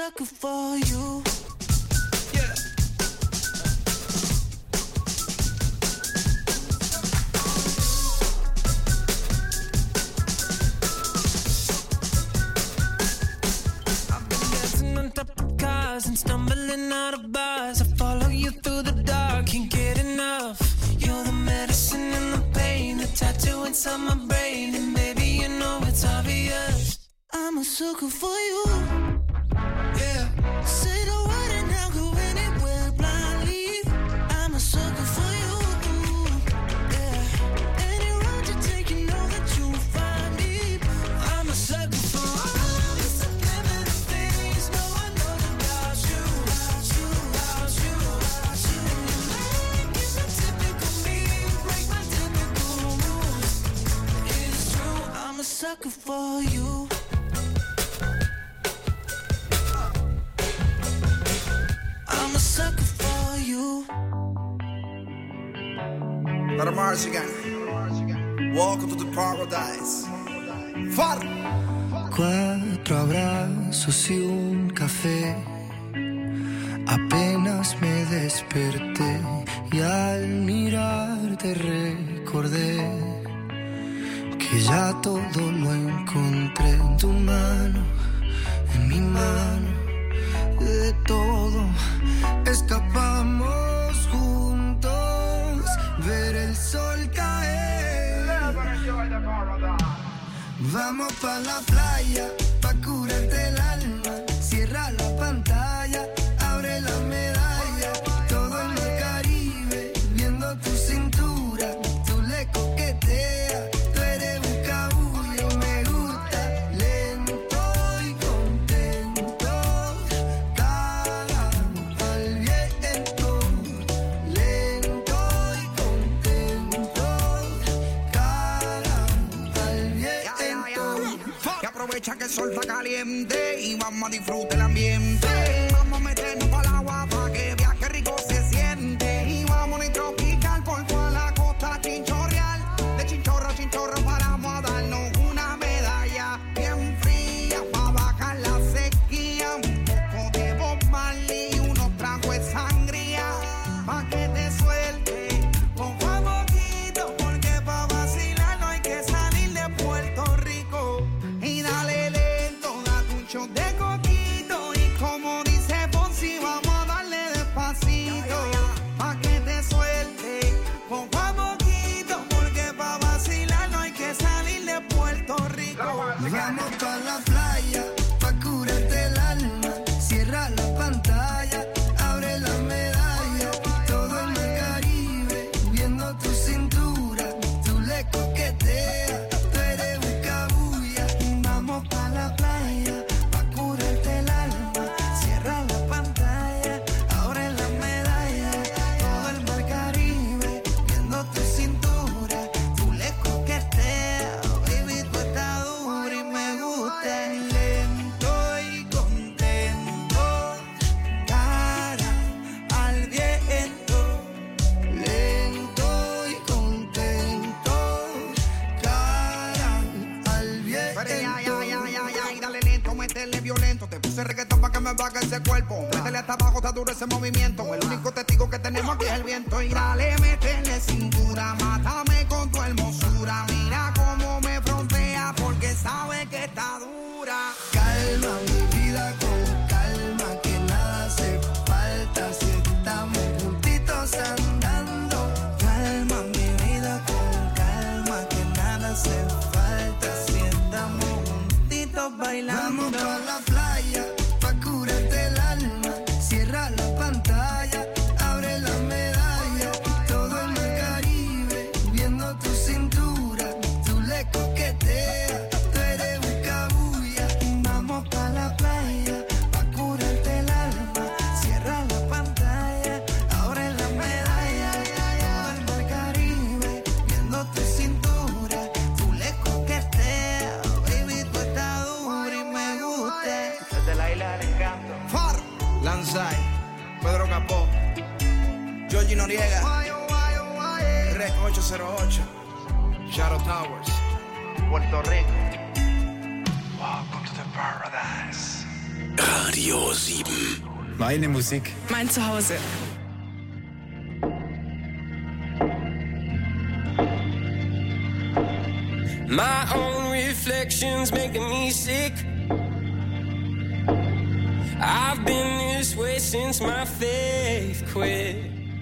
sucker for you. Yeah. I've been dancing on top of cars and stumbling out of bars. I follow you through the dark, can't get enough. You're the medicine and the pain, the tattoo inside my brain, and baby, you know it's obvious. I'm a sucker for you. Yeah. Say the word and I'll go anywhere blindly. I'm a sucker for you. Yeah. Any road you take, you know that you'll find me. I'm a sucker for all the subliminal things no one knows about you. About you, about you. And you make it typical me, break my typical rules. It's true, I'm a sucker for you. I'm a sucker for you. Para Mars again. Welcome to the paradise. Far. 4 abrazos y un café. Apenas me desperté y al mirarte recordé que ya todo lo encontré en tu mano, en mi mano. De todo escapamos juntos, ver el sol caer. Vamos pa' la playa, pa' curarte el alma. Cierra la pantalla, abre la medalla. Todo en el Caribe, viendo tu cintura. Tú le coqueteas, tú eres un cabullo. Me gusta lento y contento. Cara al viento, lento y contento. Cara al viento. Que aprovecha que el sol está caliente y vamos a disfrutar el ambiente. Vamos a meternos para el agua para que viaje rico se siente. Y vamos a tropical por toda la costa chinchorreal. De chinchorro a chinchorro paramos a darnos una medalla bien fría para bajar la sequía. Un poco de Bob Marley y unos tragos de sangría pa' que te suelte poco a poquito, porque pa' vacilar no hay que salir de Puerto Rico. Y dale lento, date un shot de coquito. Y como dice Fonsi, vamos a darle despacito pa' que te suelte poco a poquito, porque pa' vacilar no hay que salir de Puerto Rico. Vamos pa' la playa, pa' curarte el alma. Cierra la pantalla, abre la medalla. Todo en el Caribe, viendo tu cintura. Tú le coqueteas, tú eres un cabulla. Vamos pa' la playa, pa' curarte el alma. Cierra la pantalla, abre la medalla. Todo el mar Caribe, viendo tu cintura. Tú le coqueteas, baby, tú estás dura y me gusta. Lento y contento, cara al viento. Lento y contento, cara al viento. Y dale lento, métele violento. Te puse reggaetón pa' que me baje ese cuerpo. Métele hasta abajo, está duro ese movimiento. El único testigo que tenemos aquí es el viento. Y dale, métele cintura, mátame con tu hermosura. Mira cómo me frontea porque sabe que está dura. Calma mi vida con calma, que nada hace falta si estamos juntitos andando. Calma mi vida con calma, que nada hace falta si estamos juntitos bailando. Vamos pa' la playa, pa' curarte el alma. Cierra la pantalla, abre la medalla. Todo en el Caribe, viendo tu cintura. Tú le coqueteas, tú eres un cabulla. Vamos pa' la playa, pa' curarte el alma. Cierra la pantalla, abre la medalla. Todo el mar Caribe, viendo tu cintura. Tú le coqueteas, baby, tú estás dura y me gusta. Desde la isla del encanto. Far, Lanzai, Pedro Capó, Georgie Noriega, Rec 808, Shadow Towers, Puerto Rico. Welcome to the paradise. Radio 7. Meine Musik. Mein Zuhause. My own reflections making me sick. I've been this way since my faith quit.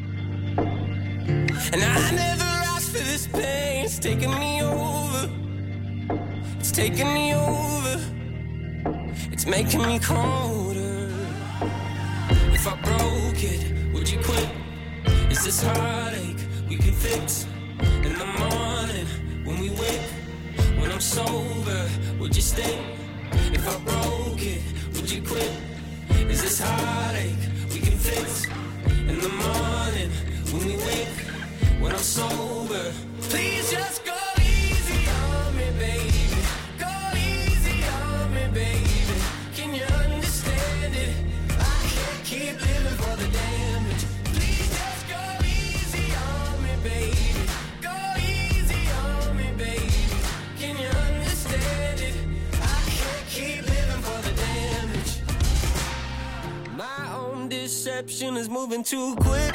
And I never asked for this pain. It's taking me over. It's taking me over. It's making me colder. If I broke it, would you quit? Is this heartache we can fix? In the morning when we wake, when I'm sober, would you stay? If I broke it, would you quit? Is this heartache we can fix? In the morning when we wake, when I'm sober, please just go easy on me, baby. Go easy on me, baby. Can you understand it? I can't keep living for the damage. Please just go easy on me, baby. Go easy on me, baby. Can you understand it? I can't keep living for the damage. My own deception is moving too quick.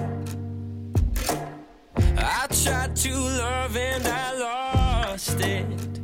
I tried to love and I lost it.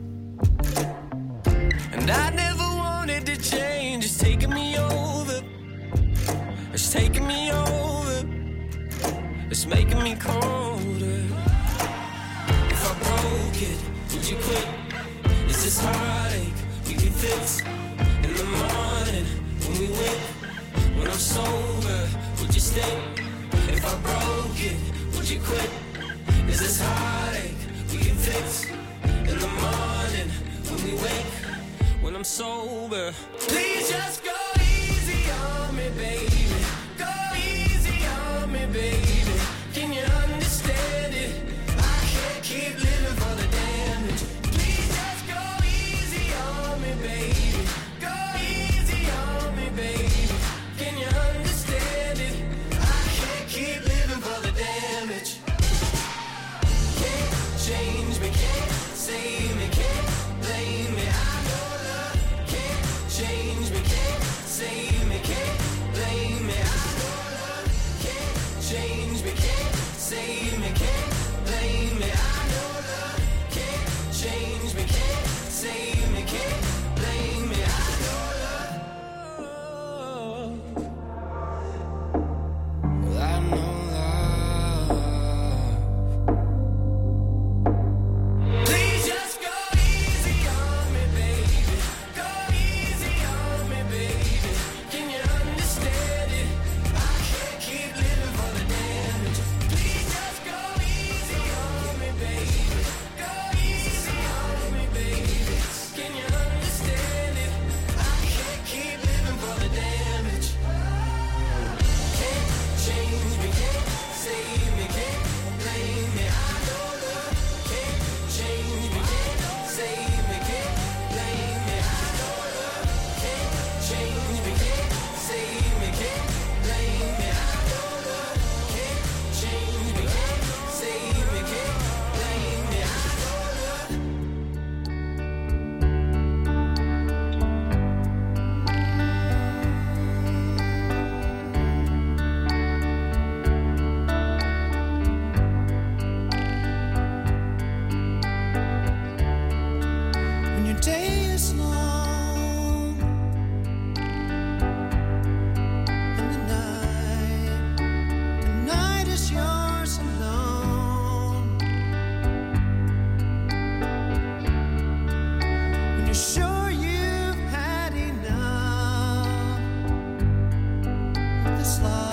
And I never wanted to change. It's taking me over. It's taking me over. It's making me colder. If I broke it, would you quit? Is this heartache we can fix? In the morning when we wake, when I'm sober, would you stay? If I broke it, would you quit? Is this heartache we can fix? In the morning when we wake, when I'm sober, please just go easy on me, baby. Go easy on me, baby. Can you understand it? I can't keep living for the damage. Please just go easy on me, baby. Go easy on me, baby. Can you understand it? I can't keep living for the damage. Can't change me, can't save me, can't blame me. I know love can't change me, can't save me, can't blame me. I know love can't change me, can't save me, can't blame me. I know love can't change me, can't save me, can't blame me. I know love. Well, I know love. Please just go easy on me, baby. Go easy on me, baby. Can you understand it? I can't keep living for the damage. Please just go easy on me, baby. Go easy on me, baby. Can you understand it? I can't keep living for the damage. Can't change me, can't save me, can't blame me. I know love can't change me, can't save me, can't blame me. I know love can't change me, can't save me, can't blame me. I know love can't change me, can't save me, can't blame me. I know love. When your day is long and the night is yours alone. When you're sure you've had enough of this life.